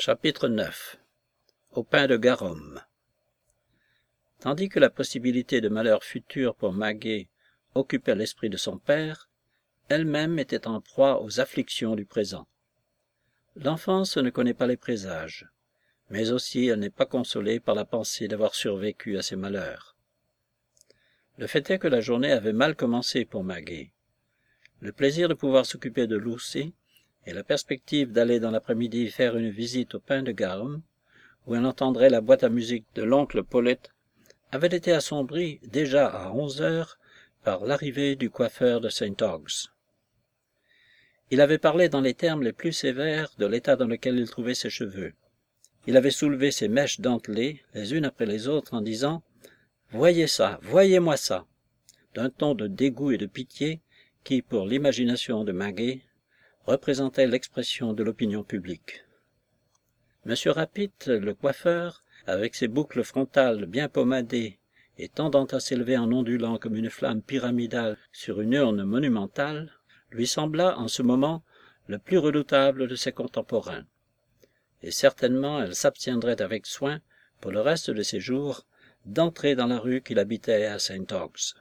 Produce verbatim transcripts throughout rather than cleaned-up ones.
Chapitre neuf. Au pain de garum. Tandis que la possibilité de malheur futur pour Maggie occupait l'esprit de son père, elle-même était en proie aux afflictions du présent. L'enfance ne connaît pas les présages, mais aussi elle n'est pas consolée par la pensée d'avoir survécu à ses malheurs. Le fait est que la journée avait mal commencé pour Maggie. Le plaisir de pouvoir s'occuper de Lucy et la perspective d'aller dans l'après-midi faire une visite au pain de garum, où elle entendrait la boîte à musique de l'oncle Paulette, avait été assombrie déjà à onze heures par l'arrivée du coiffeur de Saint Ogg's. Il avait parlé dans les termes les plus sévères de l'état dans lequel il trouvait ses cheveux. Il avait soulevé ses mèches dentelées, les unes après les autres, en disant « Voyez ça, voyez-moi ça !» d'un ton de dégoût et de pitié qui, pour l'imagination de Maggie, représentait l'expression de l'opinion publique. Monsieur Rapit, le coiffeur, avec ses boucles frontales bien pommadées et tendant à s'élever en ondulant comme une flamme pyramidale sur une urne monumentale, lui sembla en ce moment le plus redoutable de ses contemporains. Et certainement elle s'abstiendrait avec soin, pour le reste de ses jours, d'entrer dans la rue qu'il habitait à Saint Ogg's.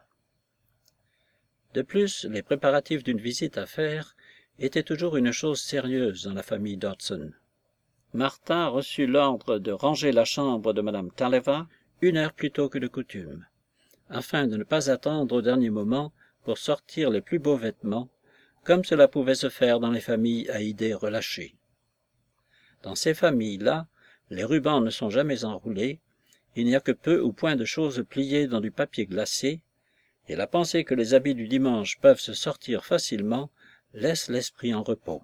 De plus, les préparatifs d'une visite à faire étaient toujours une chose sérieuse dans la famille Dodson. Martha reçut l'ordre de ranger la chambre de Madame Talleva une heure plus tôt que de coutume, afin de ne pas attendre au dernier moment pour sortir les plus beaux vêtements, comme cela pouvait se faire dans les familles à idées relâchées. Dans ces familles-là, les rubans ne sont jamais enroulés, il n'y a que peu ou point de choses pliées dans du papier glacé, et la pensée que les habits du dimanche peuvent se sortir facilement laisse l'esprit en repos.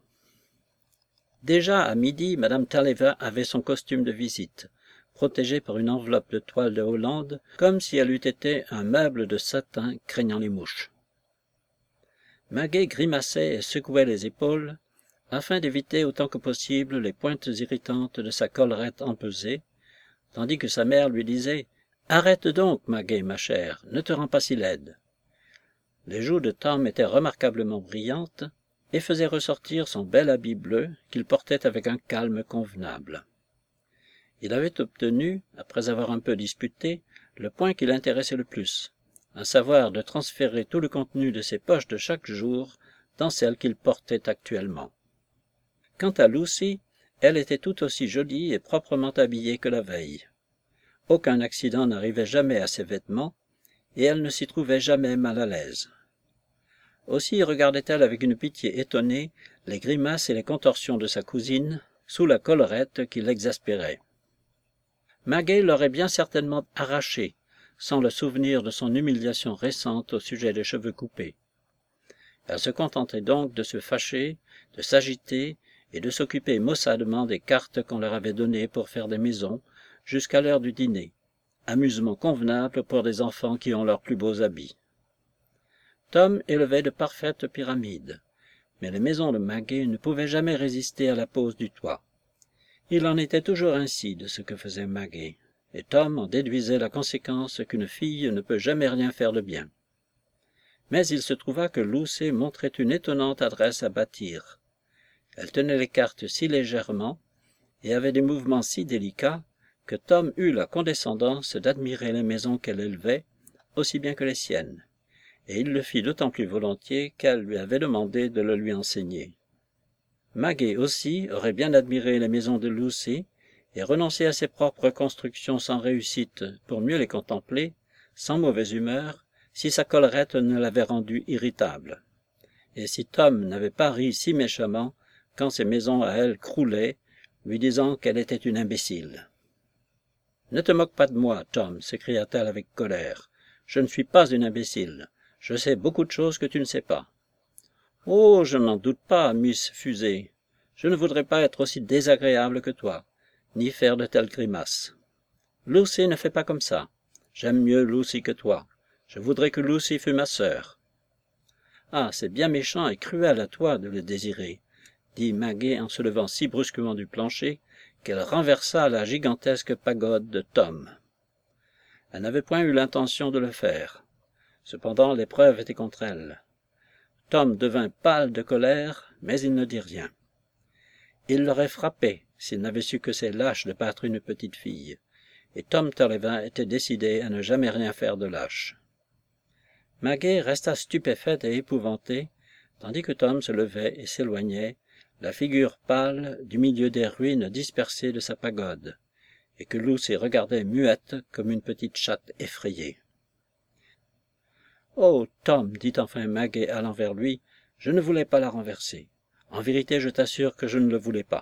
Déjà à midi, Madame Talleva avait son costume de visite, protégé par une enveloppe de toile de Hollande, comme si elle eût été un meuble de satin craignant les mouches. Maggie grimaçait et secouait les épaules, afin d'éviter autant que possible les pointes irritantes de sa collerette empesée, tandis que sa mère lui disait « Arrête donc, Maggie, ma chère, ne te rends pas si laide ». Les joues de Tom étaient remarquablement brillantes et faisaient ressortir son bel habit bleu qu'il portait avec un calme convenable. Il avait obtenu, après avoir un peu disputé, le point qui l'intéressait le plus, à savoir de transférer tout le contenu de ses poches de chaque jour dans celles qu'il portait actuellement. Quant à Lucy, elle était tout aussi jolie et proprement habillée que la veille. Aucun accident n'arrivait jamais à ses vêtements, et elle ne s'y trouvait jamais mal à l'aise. Aussi regardait-elle avec une pitié étonnée les grimaces et les contorsions de sa cousine, sous la collerette qui l'exaspérait. Maggie l'aurait bien certainement arrachée, sans le souvenir de son humiliation récente au sujet des cheveux coupés. Elle se contentait donc de se fâcher, de s'agiter et de s'occuper maussadement des cartes qu'on leur avait données pour faire des maisons, jusqu'à l'heure du dîner, amusement convenable pour des enfants qui ont leurs plus beaux habits. Tom élevait de parfaites pyramides, mais les maisons de Maggie ne pouvaient jamais résister à la pose du toit. Il en était toujours ainsi de ce que faisait Maggie, et Tom en déduisait la conséquence qu'une fille ne peut jamais rien faire de bien. Mais il se trouva que Lucy montrait une étonnante adresse à bâtir. Elle tenait les cartes si légèrement et avait des mouvements si délicats que Tom eut la condescendance d'admirer les maisons qu'elle élevait, aussi bien que les siennes, et il le fit d'autant plus volontiers qu'elle lui avait demandé de le lui enseigner. Maggie aussi aurait bien admiré les maisons de Lucy et renoncé à ses propres constructions sans réussite pour mieux les contempler, sans mauvaise humeur, si sa collerette ne l'avait rendue irritable, et si Tom n'avait pas ri si méchamment quand ses maisons à elle croulaient, lui disant qu'elle était une imbécile. « Ne te moque pas de moi, Tom, s'écria-t-elle avec colère. « Je ne suis pas une imbécile. Je sais beaucoup de choses que tu ne sais pas. »« Oh, je n'en doute pas, Miss Fusée. Je ne voudrais pas être aussi désagréable que toi, ni faire de telles grimaces. Lucy ne fait pas comme ça. J'aime mieux Lucy que toi. Je voudrais que Lucy fût ma sœur. »« Ah, c'est bien méchant et cruel à toi de le désirer, » dit Maggie en se levant si brusquement du plancher qu'elle renversa la gigantesque pagode de Tom. Elle n'avait point eu l'intention de le faire. Cependant, l'épreuve était contre elle. Tom devint pâle de colère, mais il ne dit rien. Il l'aurait frappée s'il n'avait su que c'est lâche de battre une petite fille, et Tom Tulliver était décidé à ne jamais rien faire de lâche. Maggie resta stupéfaite et épouvantée, tandis que Tom se levait et s'éloignait, la figure pâle du milieu des ruines dispersées de sa pagode, et que Lucy regardait muette comme une petite chatte effrayée. « Oh, Tom, dit enfin Maggie allant vers lui, je ne voulais pas la renverser. En vérité, je t'assure que je ne le voulais pas. »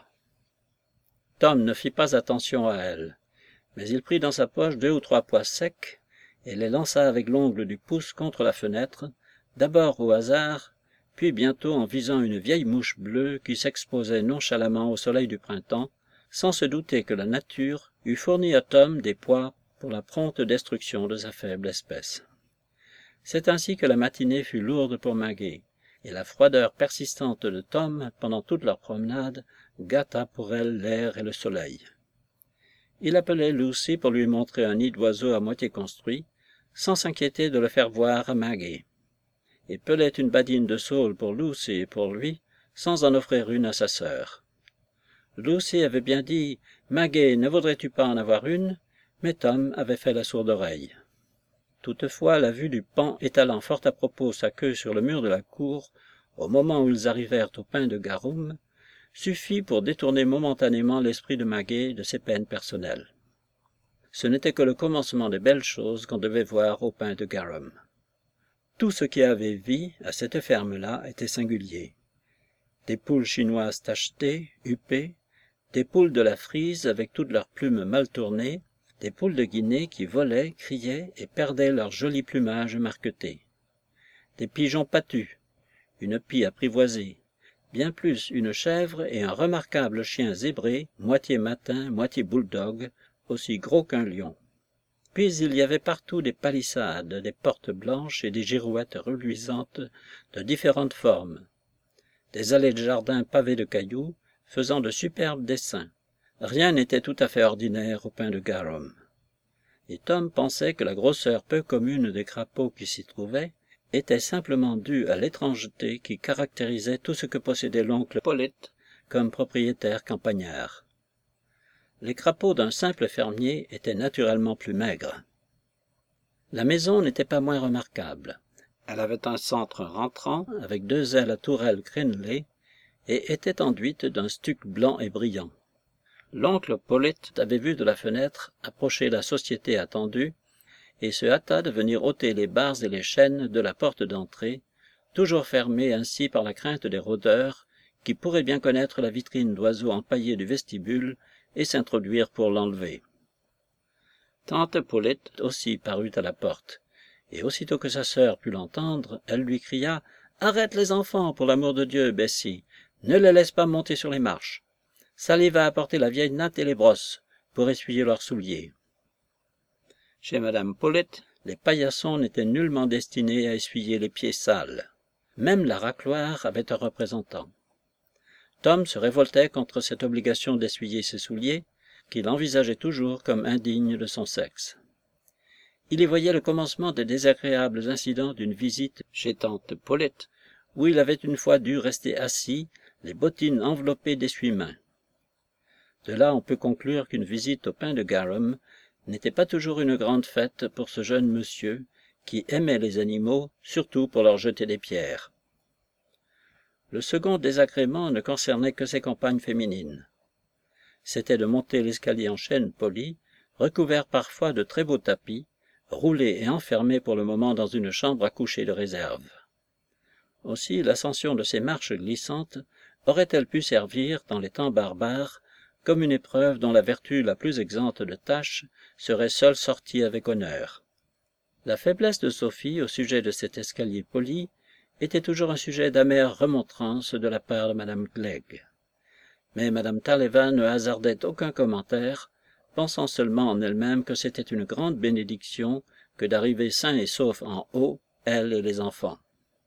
Tom ne fit pas attention à elle, mais il prit dans sa poche deux ou trois pois secs et les lança avec l'ongle du pouce contre la fenêtre, d'abord au hasard, puis bientôt en visant une vieille mouche bleue qui s'exposait nonchalamment au soleil du printemps, sans se douter que la nature eût fourni à Tom des pois pour la prompte destruction de sa faible espèce. C'est ainsi que la matinée fut lourde pour Maggie, et la froideur persistante de Tom pendant toute leur promenade gâta pour elle l'air et le soleil. Il appelait Lucy pour lui montrer un nid d'oiseaux à moitié construit, sans s'inquiéter de le faire voir à Maggie, et pelait une badine de saule pour Lucy et pour lui, sans en offrir une à sa sœur. Lucy avait bien dit « Maggie, ne voudrais-tu pas en avoir une ?» mais Tom avait fait la sourde oreille. Toutefois, la vue du paon étalant fort à propos sa queue sur le mur de la cour, au moment où ils arrivèrent au pin de Garum, suffit pour détourner momentanément l'esprit de Maggie de ses peines personnelles. Ce n'était que le commencement des belles choses qu'on devait voir au pin de Garum. Tout ce qui avait vie à cette ferme-là était singulier. Des poules chinoises tachetées, huppées, des poules de la Frise avec toutes leurs plumes mal tournées, des poules de Guinée qui volaient, criaient et perdaient leur joli plumage marqueté. Des pigeons patus, une pie apprivoisée, bien plus une chèvre et un remarquable chien zébré, moitié matin, moitié bulldog, aussi gros qu'un lion. Puis il y avait partout des palissades, des portes blanches et des girouettes reluisantes de différentes formes, des allées de jardin pavées de cailloux, faisant de superbes dessins. Rien n'était tout à fait ordinaire au pin de Garum. Et Tom pensait que la grosseur peu commune des crapauds qui s'y trouvaient était simplement due à l'étrangeté qui caractérisait tout ce que possédait l'oncle Polyte comme propriétaire campagnard. Les crapauds d'un simple fermier étaient naturellement plus maigres. La maison n'était pas moins remarquable. Elle avait un centre rentrant avec deux ailes à tourelles crénelées et était enduite d'un stuc blanc et brillant. L'oncle Polyte avait vu de la fenêtre approcher la société attendue et se hâta de venir ôter les barres et les chaînes de la porte d'entrée, toujours fermée ainsi par la crainte des rôdeurs qui pourraient bien connaître la vitrine d'oiseaux empaillée du vestibule et s'introduire pour l'enlever. Tante Polyte aussi parut à la porte, et aussitôt que sa sœur put l'entendre, elle lui cria « Arrête les enfants, pour l'amour de Dieu, Bessie, ne les laisse pas monter sur les marches. Sally va apporter la vieille natte et les brosses pour essuyer leurs souliers. » Chez Madame Polyte, les paillassons n'étaient nullement destinés à essuyer les pieds sales. Même la racloire avait un représentant. Tom se révoltait contre cette obligation d'essuyer ses souliers, qu'il envisageait toujours comme indigne de son sexe. Il y voyait le commencement des désagréables incidents d'une visite chez tante Polyte, où il avait une fois dû rester assis, les bottines enveloppées d'essuie-mains. De là on peut conclure qu'une visite au pin de Garum n'était pas toujours une grande fête pour ce jeune monsieur qui aimait les animaux, surtout pour leur jeter des pierres. Le second désagrément ne concernait que ses compagnes féminines. C'était de monter l'escalier en chêne poli, recouvert parfois de très beaux tapis, roulé et enfermé pour le moment dans une chambre à coucher de réserve. Aussi l'ascension de ces marches glissantes aurait-elle pu servir, dans les temps barbares, comme une épreuve dont la vertu la plus exempte de taches serait seule sortie avec honneur. La faiblesse de Sophie au sujet de cet escalier poli était toujours un sujet d'amère remontrance de la part de Madame Clegg. Mais Madame Tulliver ne hasardait aucun commentaire, pensant seulement en elle-même que c'était une grande bénédiction que d'arriver sain et sauf en haut, elle et les enfants.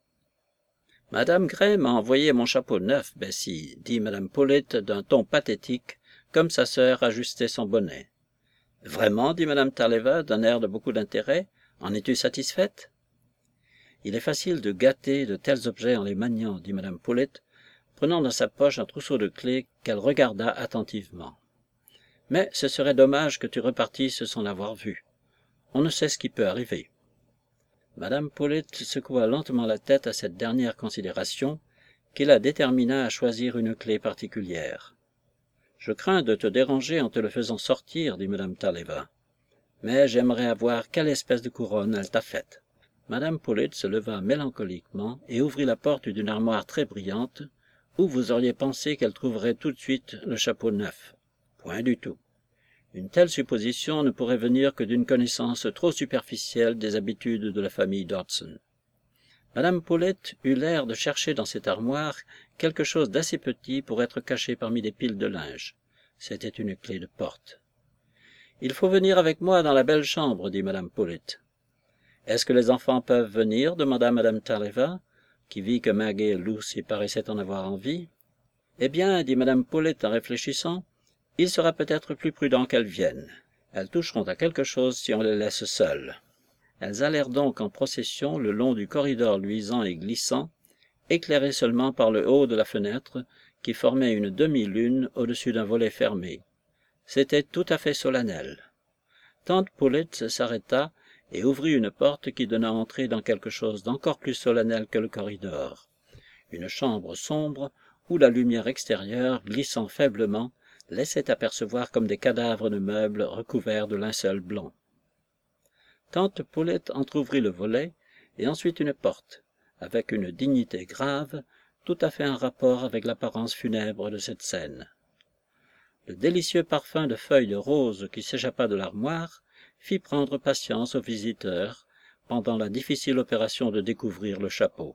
« Madame Gray m'a envoyé mon chapeau neuf, Bessie, » dit Madame Polyte d'un ton pathétique, comme sa sœur ajustait son bonnet. « Vraiment, » dit Madame Tulliver d'un air de beaucoup d'intérêt, « en es-tu satisfaite ?»« Il est facile de gâter de tels objets en les maniant, » dit Madame Polyte, prenant dans sa poche un trousseau de clés qu'elle regarda attentivement. « Mais ce serait dommage que tu repartisses sans l'avoir vu. On ne sait ce qui peut arriver. » Madame Poulet secoua lentement la tête à cette dernière considération, qui la détermina à choisir une clé particulière. « Je crains de te déranger en te le faisant sortir, dit Madame Taleva, mais j'aimerais avoir quelle espèce de couronne elle t'a faite. » Madame Poulet se leva mélancoliquement et ouvrit la porte d'une armoire très brillante, où vous auriez pensé qu'elle trouverait tout de suite le chapeau neuf. Point du tout. Une telle supposition ne pourrait venir que d'une connaissance trop superficielle des habitudes de la famille Dodson. Madame Poulet eut l'air de chercher dans cette armoire quelque chose d'assez petit pour être caché parmi des piles de linge. C'était une clé de porte. « Il faut venir avec moi dans la belle chambre, dit Madame Poulet. »« Est-ce que les enfants peuvent venir ?» demanda Madame Taleva, qui vit que Maggie et Lucy paraissaient en avoir envie. « Eh bien, dit Madame Poulet en réfléchissant, il sera peut-être plus prudent qu'elles viennent. Elles toucheront à quelque chose si on les laisse seules. » Elles allèrent donc en procession le long du corridor luisant et glissant, éclairé seulement par le haut de la fenêtre qui formait une demi-lune au-dessus d'un volet fermé. C'était tout à fait solennel. Tante Poulet s'arrêta et ouvrit une porte qui donna entrée dans quelque chose d'encore plus solennel que le corridor. Une chambre sombre où la lumière extérieure, glissant faiblement, laissait apercevoir comme des cadavres de meubles recouverts de linceul blanc. Tante Poulet entr'ouvrit le volet et ensuite une porte, avec une dignité grave, tout à fait en rapport avec l'apparence funèbre de cette scène. Le délicieux parfum de feuilles de rose qui s'échappa de l'armoire fit prendre patience aux visiteurs pendant la difficile opération de découvrir le chapeau.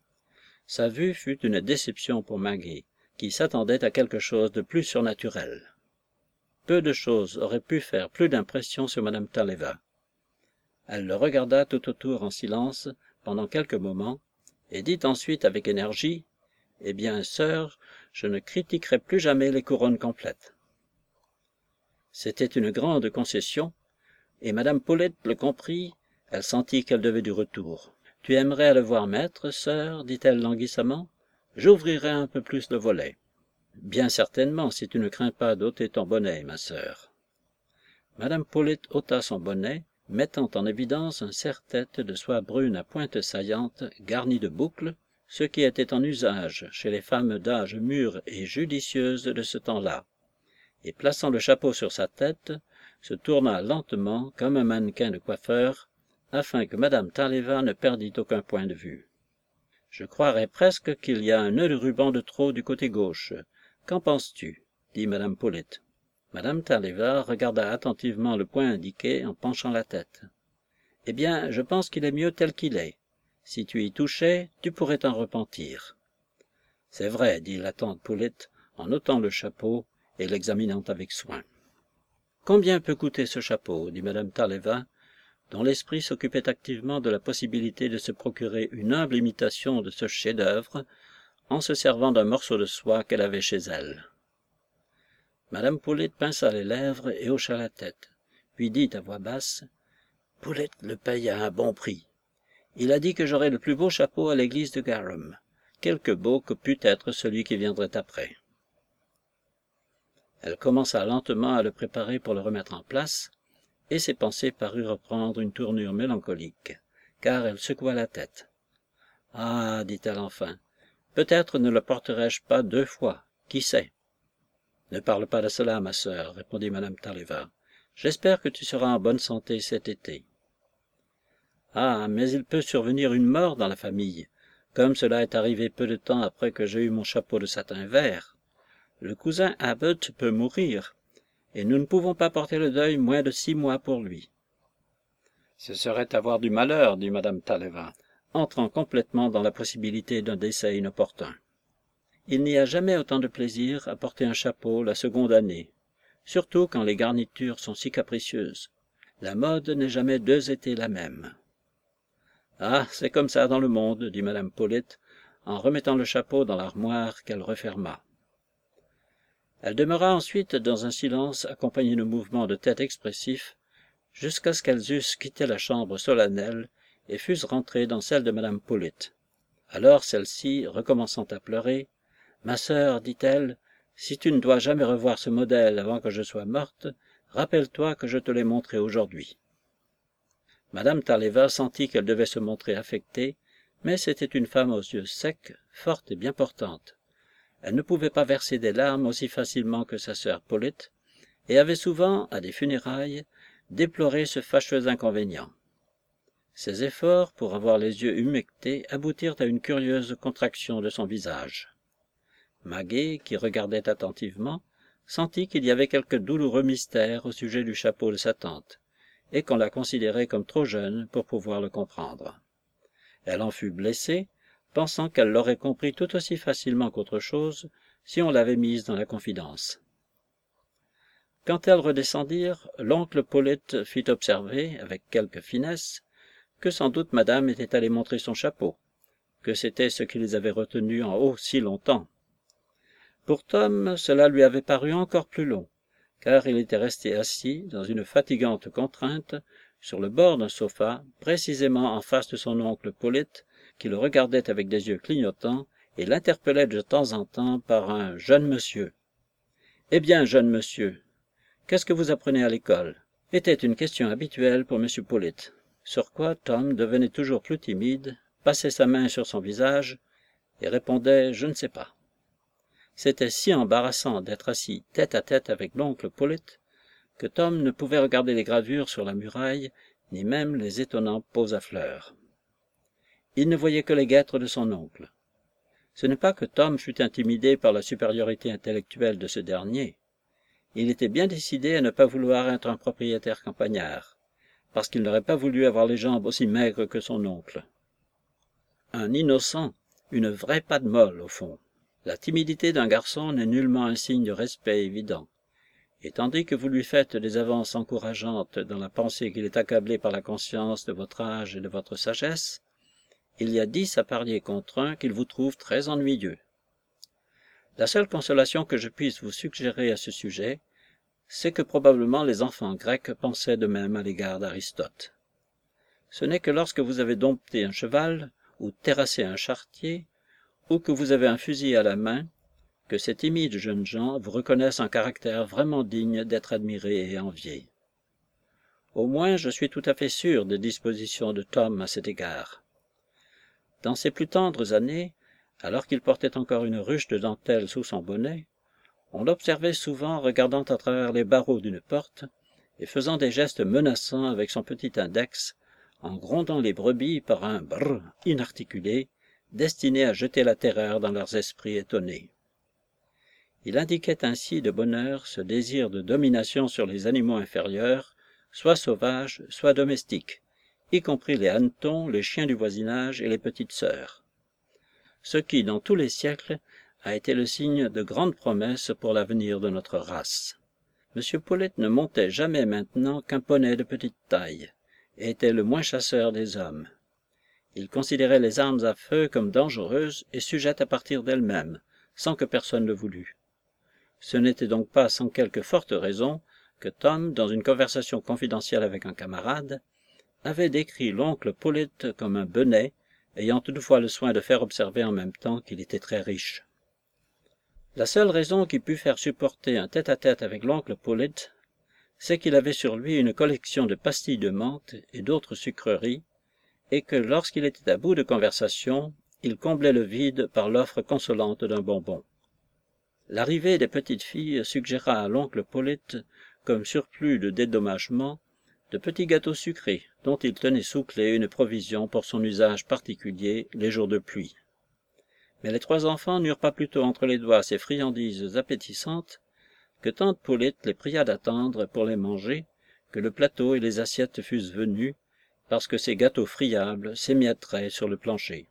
Sa vue fut une déception pour Maggie, qui s'attendait à quelque chose de plus surnaturel. Peu de choses auraient pu faire plus d'impression sur Madame Taleva. Elle le regarda tout autour en silence pendant quelques moments, et dit ensuite avec énergie, « Eh bien, sœur, je ne critiquerai plus jamais les couronnes complètes. » C'était une grande concession, et Madame Poulet le comprit, elle sentit qu'elle devait du retour. « Tu aimerais à le voir mettre, sœur, dit-elle languissamment. J'ouvrirai un peu plus le volet. »« Bien certainement, si tu ne crains pas d'ôter ton bonnet, ma sœur. » Madame Poulet ôta son bonnet, mettant en évidence un serre-tête de soie brune à pointe saillante, garni de boucles, ce qui était en usage chez les femmes d'âge mûr et judicieuses de ce temps-là, et plaçant le chapeau sur sa tête, se tourna lentement comme un mannequin de coiffeur, afin que Madame Taleva ne perdît aucun point de vue. « Je croirais presque qu'il y a un nœud de ruban de trop du côté gauche. Qu'en penses-tu » dit Madame Poulet. Madame Taleva regarda attentivement le point indiqué en penchant la tête. « Eh bien, je pense qu'il est mieux tel qu'il est. Si tu y touchais, tu pourrais t'en repentir. »« C'est vrai, dit la tante Poulet, en ôtant le chapeau et l'examinant avec soin. »« Combien peut coûter ce chapeau » dit Madame Taleva, dont l'esprit s'occupait activement de la possibilité de se procurer une humble imitation de ce chef-d'œuvre en se servant d'un morceau de soie qu'elle avait chez elle. Madame Poulet pinça les lèvres et hocha la tête, puis dit à voix basse, « Poulet le paye à un bon prix. Il a dit que j'aurais le plus beau chapeau à l'église de Garum, quelque beau que pût être celui qui viendrait après. » Elle commença lentement à le préparer pour le remettre en place, et ses pensées parurent reprendre une tournure mélancolique, car elle secoua la tête. « Ah, dit-elle enfin, peut-être ne le porterai-je pas deux fois, qui sait ?» « Ne parle pas de cela, ma sœur, répondit Madame Taleva. J'espère que tu seras en bonne santé cet été. »« Ah, mais il peut survenir une mort dans la famille, comme cela est arrivé peu de temps après que j'ai eu mon chapeau de satin vert. Le cousin Abbott peut mourir, et nous ne pouvons pas porter le deuil moins de six mois pour lui. »« Ce serait avoir du malheur, dit Madame Taleva, entrant complètement dans la possibilité d'un décès inopportun. Il n'y a jamais autant de plaisir à porter un chapeau la seconde année, surtout quand les garnitures sont si capricieuses. La mode n'est jamais deux étés la même. »« Ah, c'est comme ça dans le monde, dit Madame Poulet, en remettant le chapeau dans l'armoire qu'elle referma. Elle demeura ensuite dans un silence accompagné de mouvements de tête expressifs, jusqu'à ce qu'elles eussent quitté la chambre solennelle et fussent rentrées dans celle de Madame Poulet. Alors celle-ci, recommençant à pleurer, « Ma sœur, dit-elle, si tu ne dois jamais revoir ce modèle avant que je sois morte, rappelle-toi que je te l'ai montré aujourd'hui. » Madame Taleva sentit qu'elle devait se montrer affectée, mais c'était une femme aux yeux secs, forte et bien portante. Elle ne pouvait pas verser des larmes aussi facilement que sa sœur Polyte, et avait souvent, à des funérailles, déploré ce fâcheux inconvénient. Ses efforts pour avoir les yeux humectés aboutirent à une curieuse contraction de son visage. Maggie, qui regardait attentivement, sentit qu'il y avait quelque douloureux mystère au sujet du chapeau de sa tante, et qu'on la considérait comme trop jeune pour pouvoir le comprendre. Elle en fut blessée, pensant qu'elle l'aurait compris tout aussi facilement qu'autre chose si on l'avait mise dans la confidence. Quand elles redescendirent, l'oncle Polyte fit observer, avec quelque finesse, que sans doute madame était allée montrer son chapeau, que c'était ce qui les avait retenus en haut si longtemps. Pour Tom, cela lui avait paru encore plus long, car il était resté assis, dans une fatigante contrainte, sur le bord d'un sofa, précisément en face de son oncle Polyte, qui le regardait avec des yeux clignotants et l'interpellait de temps en temps par un « jeune monsieur ». « Eh bien, jeune monsieur, qu'est-ce que vous apprenez à l'école » était une question habituelle pour M. Polyte, sur quoi Tom devenait toujours plus timide, passait sa main sur son visage et répondait « je ne sais pas ». C'était si embarrassant d'être assis tête à tête avec l'oncle Polyte que Tom ne pouvait regarder les gravures sur la muraille, ni même les étonnants pots à fleurs. Il ne voyait que les guêtres de son oncle. Ce n'est pas que Tom fût intimidé par la supériorité intellectuelle de ce dernier. Il était bien décidé à ne pas vouloir être un propriétaire campagnard, parce qu'il n'aurait pas voulu avoir les jambes aussi maigres que son oncle. Un innocent, une vraie patte molle, au fond. La timidité d'un garçon n'est nullement un signe de respect évident. Et tandis que vous lui faites des avances encourageantes dans la pensée qu'il est accablé par la conscience de votre âge et de votre sagesse, il y a dix à parier contre un qu'il vous trouve très ennuyeux. La seule consolation que je puisse vous suggérer à ce sujet, c'est que probablement les enfants grecs pensaient de même à l'égard d'Aristote. Ce n'est que lorsque vous avez dompté un cheval, ou terrassé un charretier, ou que vous avez un fusil à la main, que ces timides jeunes gens vous reconnaissent un caractère vraiment digne d'être admiré et envié. Au moins, je suis tout à fait sûr des dispositions de Tom à cet égard. Dans ses plus tendres années, alors qu'il portait encore une ruche de dentelle sous son bonnet, on l'observait souvent regardant à travers les barreaux d'une porte et faisant des gestes menaçants avec son petit index, en grondant les brebis par un brrr inarticulé, destiné à jeter la terreur dans leurs esprits étonnés. Il indiquait ainsi de bonne heure ce désir de domination sur les animaux inférieurs, soit sauvages, soit domestiques, y compris les hannetons, les chiens du voisinage et les petites sœurs. Ce qui, dans tous les siècles, a été le signe de grandes promesses pour l'avenir de notre race. M. Polyte ne montait jamais maintenant qu'un poney de petite taille, et était le moins chasseur des hommes. Il considérait les armes à feu comme dangereuses et sujettes à partir d'elles-mêmes, sans que personne le voulût. Ce n'était donc pas sans quelque forte raison que Tom, dans une conversation confidentielle avec un camarade, avait décrit l'oncle Polyte comme un benêt, ayant toutefois le soin de faire observer en même temps qu'il était très riche. La seule raison qui put faire supporter un tête-à-tête avec l'oncle Polyte, c'est qu'il avait sur lui une collection de pastilles de menthe et d'autres sucreries, et que lorsqu'il était à bout de conversation, il comblait le vide par l'offre consolante d'un bonbon. L'arrivée des petites filles suggéra à l'oncle Polyte, comme surplus de dédommagement, de petits gâteaux sucrés, dont il tenait sous clé une provision pour son usage particulier les jours de pluie. Mais les trois enfants n'eurent pas plutôt entre les doigts ces friandises appétissantes que tante Polyte les pria d'attendre pour les manger, que le plateau et les assiettes fussent venus, parce que ces gâteaux friables s'émietteraient sur le plancher.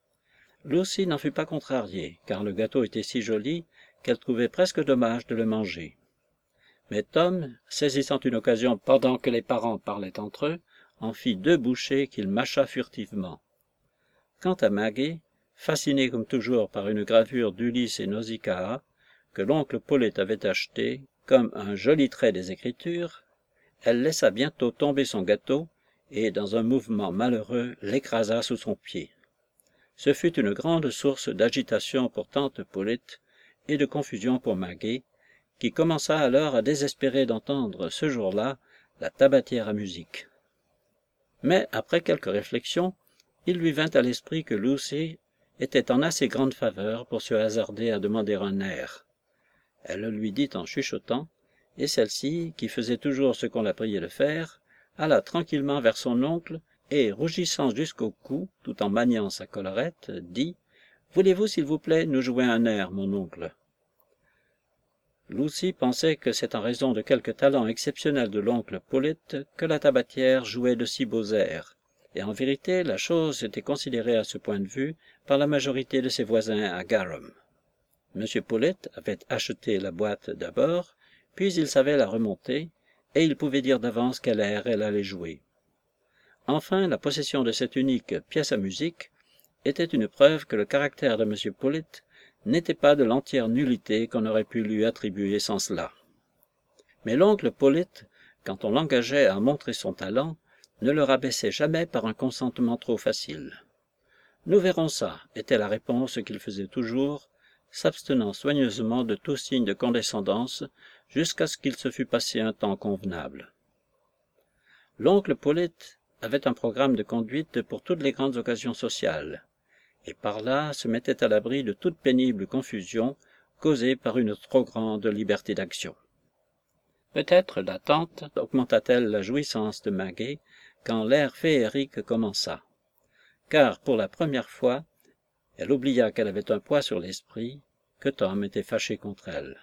Lucy n'en fut pas contrariée, car le gâteau était si joli qu'elle trouvait presque dommage de le manger. Mais Tom, saisissant une occasion pendant que les parents parlaient entre eux, en fit deux bouchées qu'il mâcha furtivement. Quant à Maggie, fascinée comme toujours par une gravure d'Ulysse et Nausicaa, que l'oncle Polyte avait achetée comme un joli trait des Écritures, elle laissa bientôt tomber son gâteau et, dans un mouvement malheureux, l'écrasa sous son pied. Ce fut une grande source d'agitation pour tante Polyte, et de confusion pour Maggie, qui commença alors à désespérer d'entendre ce jour-là la tabatière à musique. Mais après quelques réflexions, il lui vint à l'esprit que Lucy était en assez grande faveur pour se hasarder à demander un air. Elle le lui dit en chuchotant, et celle-ci, qui faisait toujours ce qu'on la priait de faire, alla tranquillement vers son oncle et, rougissant jusqu'au cou, tout en maniant sa collerette, dit « Voulez-vous, s'il vous plaît, nous jouer un air, mon oncle ?» Lucy pensait que c'est en raison de quelque talent exceptionnel de l'oncle Pullet que la tabatière jouait de si beaux airs, et en vérité la chose était considérée à ce point de vue par la majorité de ses voisins à Garum. M. Pullet avait acheté la boîte d'abord, puis il savait la remonter, et il pouvait dire d'avance quel air elle allait jouer. Enfin, la possession de cette unique pièce à musique était une preuve que le caractère de M. Pullet n'était pas de l'entière nullité qu'on aurait pu lui attribuer sans cela. Mais l'oncle Pullet, quand on l'engageait à montrer son talent, ne le rabaissait jamais par un consentement trop facile. « Nous verrons ça » était la réponse qu'il faisait toujours, s'abstenant soigneusement de tout signe de condescendance jusqu'à ce qu'il se fût passé un temps convenable. L'oncle Pullet avait un programme de conduite pour toutes les grandes occasions sociales, et par là se mettait à l'abri de toute pénible confusion causée par une trop grande liberté d'action. Peut-être la tante augmenta-t-elle la jouissance de Maggie quand l'air féerique commença, car pour la première fois, elle oublia qu'elle avait un poids sur l'esprit, que Tom était fâché contre elle.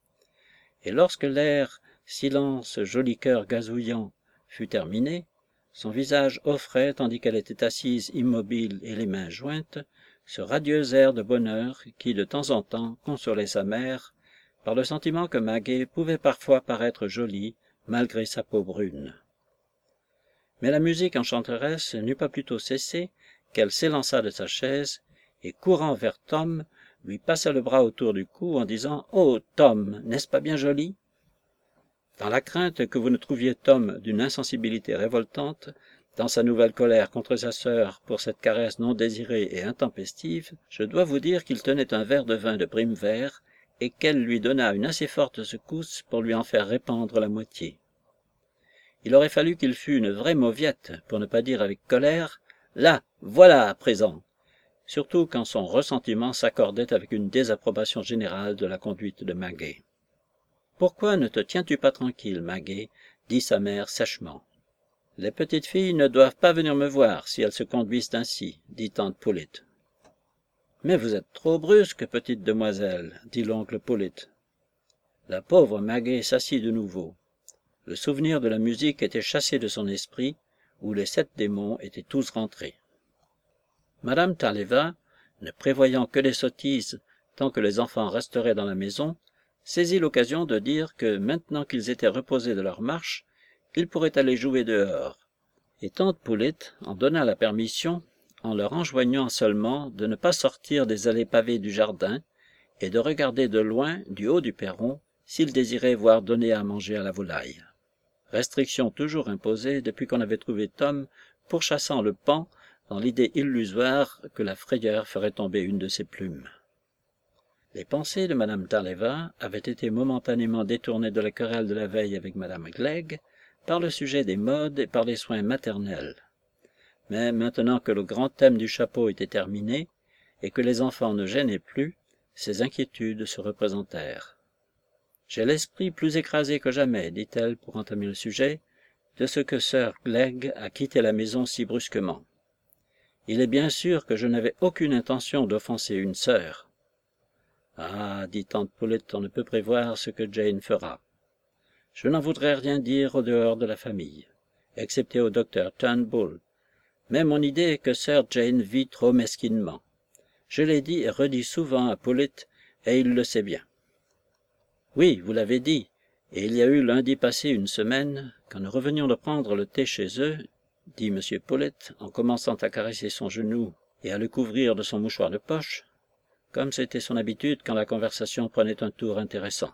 Et lorsque l'air « Silence, joli cœur gazouillant » fut terminé, son visage offrait, tandis qu'elle était assise immobile et les mains jointes, ce radieux air de bonheur qui, de temps en temps, consolait sa mère, par le sentiment que Maggie pouvait parfois paraître jolie, malgré sa peau brune. Mais la musique enchanteresse n'eut pas plus tôt cessé qu'elle s'élança de sa chaise, et courant vers Tom, lui passa le bras autour du cou en disant « Oh, Tom, n'est-ce pas bien joli ?» Dans la crainte que vous ne trouviez Tom d'une insensibilité révoltante, dans sa nouvelle colère contre sa sœur pour cette caresse non désirée et intempestive, je dois vous dire qu'il tenait un verre de vin de Primevère et qu'elle lui donna une assez forte secousse pour lui en faire répandre la moitié. Il aurait fallu qu'il fût une vraie mauviette, pour ne pas dire avec colère « Là, voilà à présent !» surtout quand son ressentiment s'accordait avec une désapprobation générale de la conduite de Maggie. « Pourquoi ne te tiens-tu pas tranquille, Maggie ?» dit sa mère sèchement. « Les petites filles ne doivent pas venir me voir si elles se conduisent ainsi, dit tante Pullet. »« Mais vous êtes trop brusque, petite demoiselle, dit l'oncle Pullet. » La pauvre Maggie s'assit de nouveau. Le souvenir de la musique était chassé de son esprit, où les sept démons étaient tous rentrés. Madame Taleva, ne prévoyant que des sottises tant que les enfants resteraient dans la maison, saisit l'occasion de dire que, maintenant qu'ils étaient reposés de leur marche, ils pourraient aller jouer dehors, et tante Pullet en donna la permission en leur enjoignant seulement de ne pas sortir des allées pavées du jardin et de regarder de loin, du haut du perron, s'ils désiraient voir donner à manger à la volaille. Restriction toujours imposée depuis qu'on avait trouvé Tom pourchassant le paon dans l'idée illusoire que la frayeur ferait tomber une de ses plumes. Les pensées de Madame Taleva avaient été momentanément détournées de la querelle de la veille avec Madame Glegg par le sujet des modes et par les soins maternels. Mais maintenant que le grand thème du chapeau était terminé et que les enfants ne gênaient plus, ces inquiétudes se représentèrent. « J'ai l'esprit plus écrasé que jamais, dit-elle pour entamer le sujet, de ce que sœur Glegg a quitté la maison si brusquement. Il est bien sûr que je n'avais aucune intention d'offenser une sœur. »« Ah, dit tante Pullet, on ne peut prévoir ce que Jane fera. Je n'en voudrais rien dire au dehors de la famille, excepté au docteur Turnbull, mais mon idée est que sœur Jane vit trop mesquinement. Je l'ai dit et redit souvent à Pullet, et il le sait bien. »« Oui, vous l'avez dit, et il y a eu lundi passé une semaine, quand nous revenions de prendre le thé chez eux, dit M. Pullet, en commençant à caresser son genou et à le couvrir de son mouchoir de poche, comme c'était son habitude quand la conversation prenait un tour intéressant.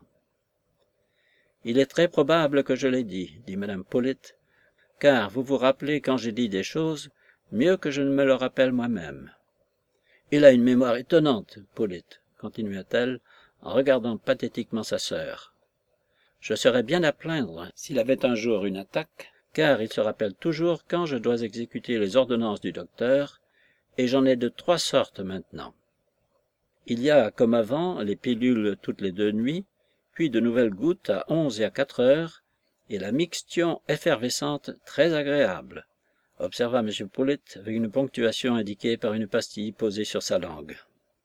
« Il est très probable que je l'ai dit, dit Mme Pullet, car vous vous rappelez quand j'ai dit des choses, mieux que je ne me le rappelle moi-même. Il a une mémoire étonnante, Pullet, continua-t-elle, en regardant pathétiquement sa sœur. Je serais bien à plaindre s'il avait un jour une attaque, car il se rappelle toujours quand je dois exécuter les ordonnances du docteur, et j'en ai de trois sortes maintenant. Il y a, comme avant, les pilules toutes les deux nuits, puis de nouvelles gouttes à onze et à quatre heures, et la mixtion effervescente très agréable, observa M. Poulet avec une ponctuation indiquée par une pastille posée sur sa langue.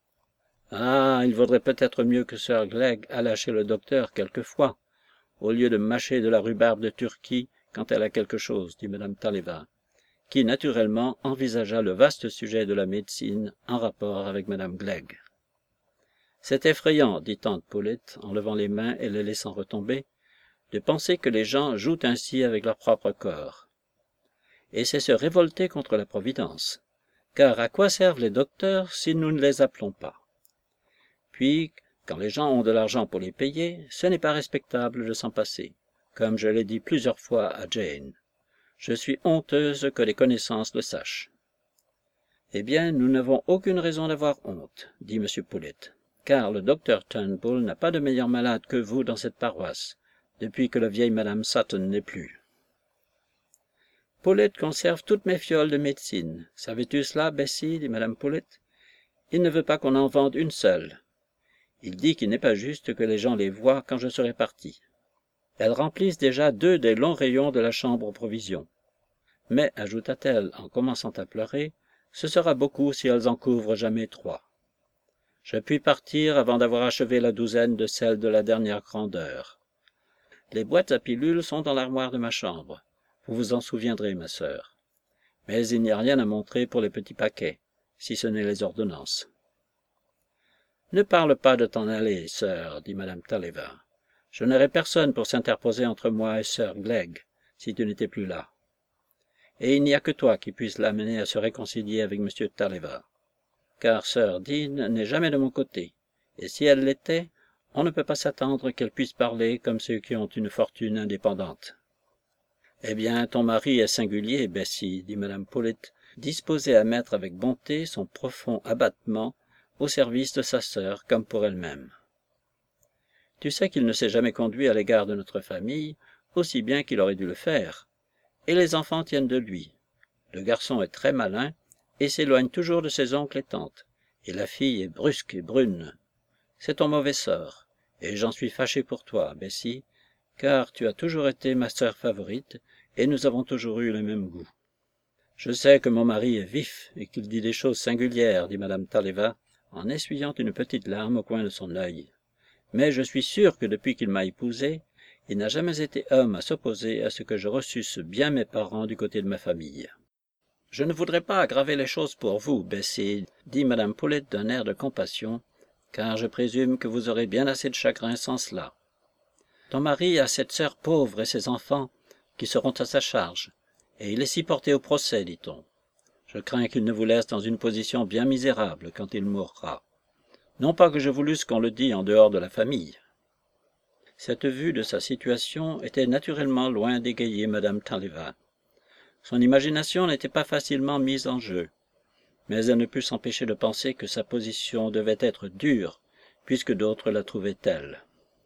Ah, il vaudrait peut-être mieux que Sir Glegg allât chez le docteur quelquefois, au lieu de mâcher de la rhubarbe de Turquie quand elle a quelque chose, dit Madame Talleyrand, qui naturellement envisagea le vaste sujet de la médecine en rapport avec Madame Glegg. C'est effrayant, dit tante Poulette, en levant les mains et les laissant retomber, de penser que les gens jouent ainsi avec leur propre corps. Et c'est se révolter contre la Providence, car à quoi servent les docteurs si nous ne les appelons pas? Puis, quand les gens ont de l'argent pour les payer, ce n'est pas respectable de s'en passer, comme je l'ai dit plusieurs fois à Jane. Je suis honteuse que les connaissances le sachent. Eh bien, nous n'avons aucune raison d'avoir honte, dit M. Poulet, car le docteur Turnbull n'a pas de meilleur malade que vous dans cette paroisse, depuis que la vieille Madame Sutton n'est plus. Poulet conserve toutes mes fioles de médecine. Savais-tu cela, Bessie, dit Madame Poulet? Il ne veut pas qu'on en vende une seule. Il dit qu'il n'est pas juste que les gens les voient quand je serai parti. Elles remplissent déjà deux des longs rayons de la chambre aux provisions. Mais, ajouta-t-elle en commençant à pleurer, ce sera beaucoup si elles en couvrent jamais trois. Je puis partir avant d'avoir achevé la douzaine de celles de la dernière grandeur. Les boîtes à pilules sont dans l'armoire de ma chambre. Vous vous en souviendrez, ma sœur. Mais il n'y a rien à montrer pour les petits paquets, si ce n'est les ordonnances. Ne parle pas de t'en aller, sœur, dit Madame Talleyrand. Je n'aurais personne pour s'interposer entre moi et sœur Glegg, si tu n'étais plus là. Et il n'y a que toi qui puisse l'amener à se réconcilier avec M. Talleyrand, car sœur Dean n'est jamais de mon côté, et si elle l'était, on ne peut pas s'attendre qu'elle puisse parler comme ceux qui ont une fortune indépendante. Eh bien, ton mari est singulier, Bessie, dit Madame Poulet, disposée à mettre avec bonté son profond abattement au service de sa sœur comme pour elle-même. Tu sais qu'il ne s'est jamais conduit à l'égard de notre famille aussi bien qu'il aurait dû le faire, et les enfants tiennent de lui. Le garçon est très malin et s'éloigne toujours de ses oncles et tantes, et la fille est brusque et brune. C'est ton mauvais sort, et j'en suis fâché pour toi, Bessie, car tu as toujours été ma sœur favorite, et nous avons toujours eu le même goût. Je sais que mon mari est vif et qu'il dit des choses singulières, dit Madame Talleyrand, en essuyant une petite larme au coin de son œil. Mais je suis sûr que depuis qu'il m'a épousée, il n'a jamais été homme à s'opposer à ce que je reçusse bien mes parents du côté de ma famille. Je ne voudrais pas aggraver les choses pour vous, Bessie, dit Madame Poulet d'un air de compassion, car je présume que vous aurez bien assez de chagrin sans cela. Ton mari a cette sœur pauvre et ses enfants qui seront à sa charge, et il est si porté au procès, dit-on. Je crains qu'il ne vous laisse dans une position bien misérable quand il mourra. Non pas que je voulusse qu'on le dît en dehors de la famille. Cette vue de sa situation était naturellement loin d'égayer Madame Talleyrand. Son imagination n'était pas facilement mise en jeu, mais elle ne put s'empêcher de penser que sa position devait être dure, puisque d'autres la trouvaient telle.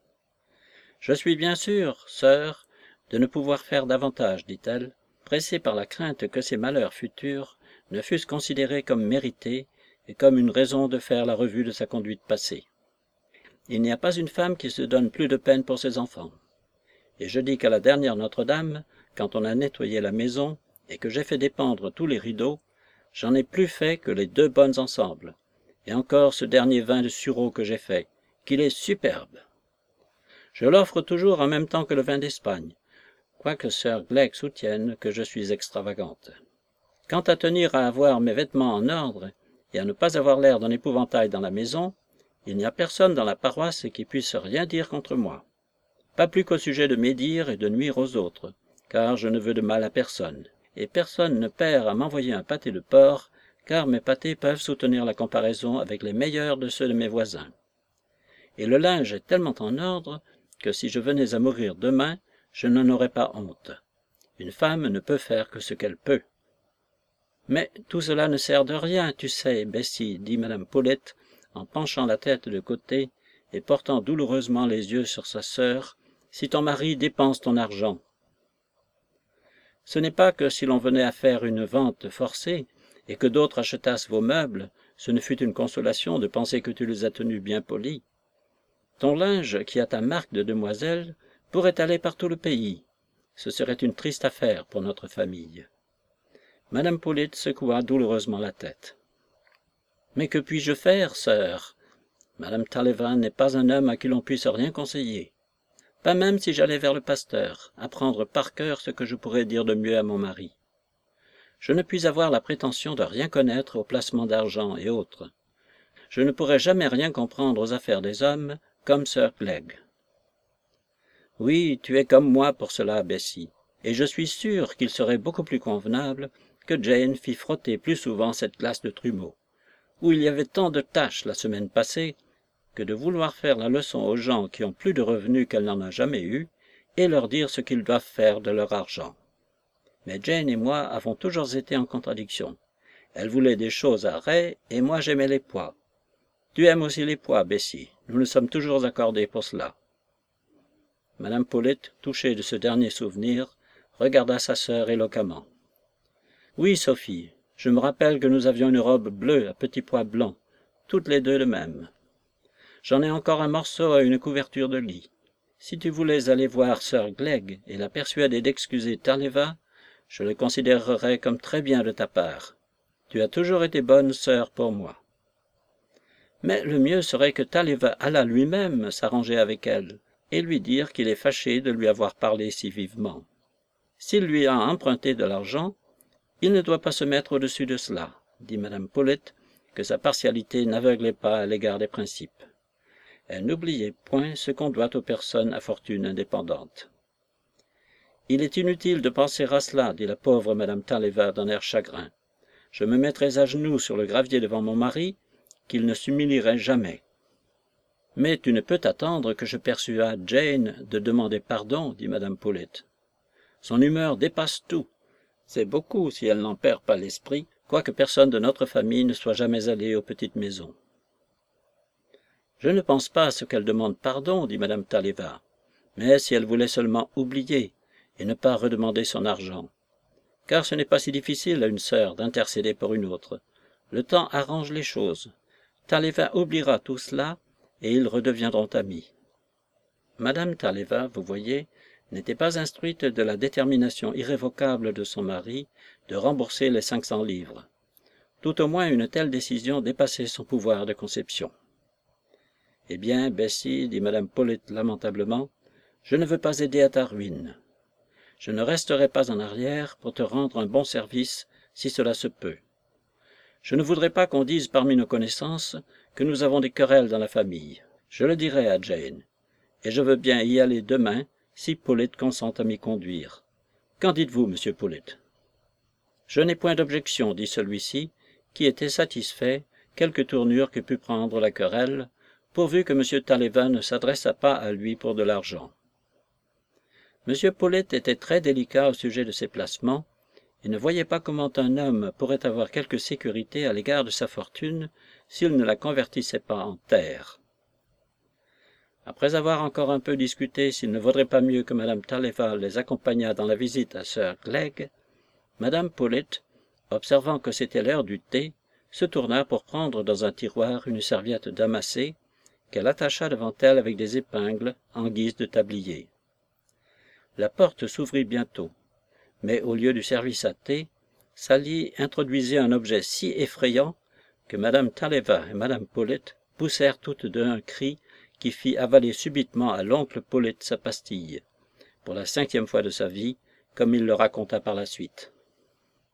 « Je suis bien sûre, sœur, de ne pouvoir faire davantage, dit-elle, pressée par la crainte que ses malheurs futurs ne fussent considérés comme mérités et comme une raison de faire la revue de sa conduite passée. Il n'y a pas une femme qui se donne plus de peine pour ses enfants. Et je dis qu'à la dernière Notre-Dame, quand on a nettoyé la maison et que j'ai fait dépendre tous les rideaux, j'en ai plus fait que les deux bonnes ensemble, et encore ce dernier vin de sureau que j'ai fait, qu'il est superbe. Je l'offre toujours en même temps que le vin d'Espagne, quoique sœur Glegg soutienne que je suis extravagante. Quant à tenir à avoir mes vêtements en ordre et à ne pas avoir l'air d'un épouvantail dans la maison, il n'y a personne dans la paroisse qui puisse rien dire contre moi. Pas plus qu'au sujet de médire et de nuire aux autres, car je ne veux de mal à personne, et personne ne perd à m'envoyer un pâté de porc, car mes pâtés peuvent soutenir la comparaison avec les meilleurs de ceux de mes voisins. Et le linge est tellement en ordre que si je venais à mourir demain, je n'en aurais pas honte. Une femme ne peut faire que ce qu'elle peut. Mais tout cela ne sert de rien, tu sais, Bessie, dit Madame Poulet, en penchant la tête de côté et portant douloureusement les yeux sur sa sœur, « si ton mari dépense ton argent. » Ce n'est pas que si l'on venait à faire une vente forcée, et que d'autres achetassent vos meubles, ce ne fût une consolation de penser que tu les as tenus bien polis. Ton linge, qui a ta marque de demoiselle, pourrait aller par tout le pays. Ce serait une triste affaire pour notre famille. Madame Paulet secoua douloureusement la tête. « Mais que puis-je faire, sœur? Madame Talleyrand n'est pas un homme à qui l'on puisse rien conseiller. Pas même si j'allais vers le pasteur, apprendre par cœur ce que je pourrais dire de mieux à mon mari. Je ne puis avoir la prétention de rien connaître au placement d'argent et autres. Je ne pourrais jamais rien comprendre aux affaires des hommes, comme sir Glegg. Oui, tu es comme moi pour cela, Bessie, et je suis sûr qu'il serait beaucoup plus convenable que Jane fît frotter plus souvent cette glace de trumeau, où il y avait tant de taches la semaine passée, que de vouloir faire la leçon aux gens qui ont plus de revenus qu'elle n'en a jamais eu, et leur dire ce qu'ils doivent faire de leur argent. Mais Jane et moi avons toujours été en contradiction. Elle voulait des choses à rais, et moi j'aimais les pois. Tu aimes aussi les pois, Bessie. Nous nous sommes toujours accordés pour cela. Madame Paulet, touchée de ce dernier souvenir, regarda sa sœur éloquemment. « Oui, Sophie, je me rappelle que nous avions une robe bleue à petits pois blancs, toutes les deux de même. J'en ai encore un morceau à une couverture de lit. Si tu voulais aller voir sir Glegg et la persuader d'excuser Talleyrand, je le considérerais comme très bien de ta part. Tu as toujours été bonne sœur pour moi. Mais le mieux serait que Talleyrand allât lui-même s'arranger avec elle, et lui dire qu'il est fâché de lui avoir parlé si vivement. S'il lui a emprunté de l'argent, il ne doit pas se mettre au-dessus de cela, dit Madame Paulet, que sa partialité n'aveuglait pas à l'égard des principes. Elle n'oubliait point ce qu'on doit aux personnes à fortune indépendante. « Il est inutile de penser à cela, dit la pauvre Madame Talleyrand d'un air chagrin. Je me mettrais à genoux sur le gravier devant mon mari, qu'il ne s'humilierait jamais. Mais tu ne peux t'attendre que je persuade Jane de demander pardon, dit Madame Paulet. Son humeur dépasse tout. C'est beaucoup si elle n'en perd pas l'esprit, quoique personne de notre famille ne soit jamais allé aux petites maisons. Je ne pense pas à ce qu'elle demande pardon, dit Madame Talleyrand, mais si elle voulait seulement oublier et ne pas redemander son argent. Car ce n'est pas si difficile à une sœur d'intercéder pour une autre. Le temps arrange les choses. Talleyrand oubliera tout cela, et ils redeviendront amis. Madame Talleyrand, vous voyez, n'était pas instruite de la détermination irrévocable de son mari de rembourser les cinq cents livres. Tout au moins une telle décision dépassait son pouvoir de conception. « Eh bien, Bessie, dit Madame Paulet lamentablement, je ne veux pas aider à ta ruine. Je ne resterai pas en arrière pour te rendre un bon service, si cela se peut. Je ne voudrais pas qu'on dise parmi nos connaissances que nous avons des querelles dans la famille. Je le dirai à Jane, et je veux bien y aller demain, si Paulet consent à m'y conduire. Qu'en dites-vous, monsieur Paulet? »« Je n'ai point d'objection, dit celui-ci, qui était satisfait, quelque tournure que pût prendre la querelle, pourvu que M. Talleyrand ne s'adressât pas à lui pour de l'argent. M. Paulet était très délicat au sujet de ses placements, et ne voyait pas comment un homme pourrait avoir quelque sécurité à l'égard de sa fortune s'il ne la convertissait pas en terre. Après avoir encore un peu discuté s'il ne vaudrait pas mieux que Madame Talleyrand les accompagnât dans la visite à sir Glegg, Madame Paulet, observant que c'était l'heure du thé, se tourna pour prendre dans un tiroir une serviette damassée, qu'elle attacha devant elle avec des épingles en guise de tablier. La porte s'ouvrit bientôt, mais au lieu du service à thé, Sally introduisit un objet si effrayant que Madame Talleyrand et Madame Paulet poussèrent toutes deux un cri qui fit avaler subitement à l'oncle Paulet sa pastille, pour la cinquième fois de sa vie, comme il le raconta par la suite.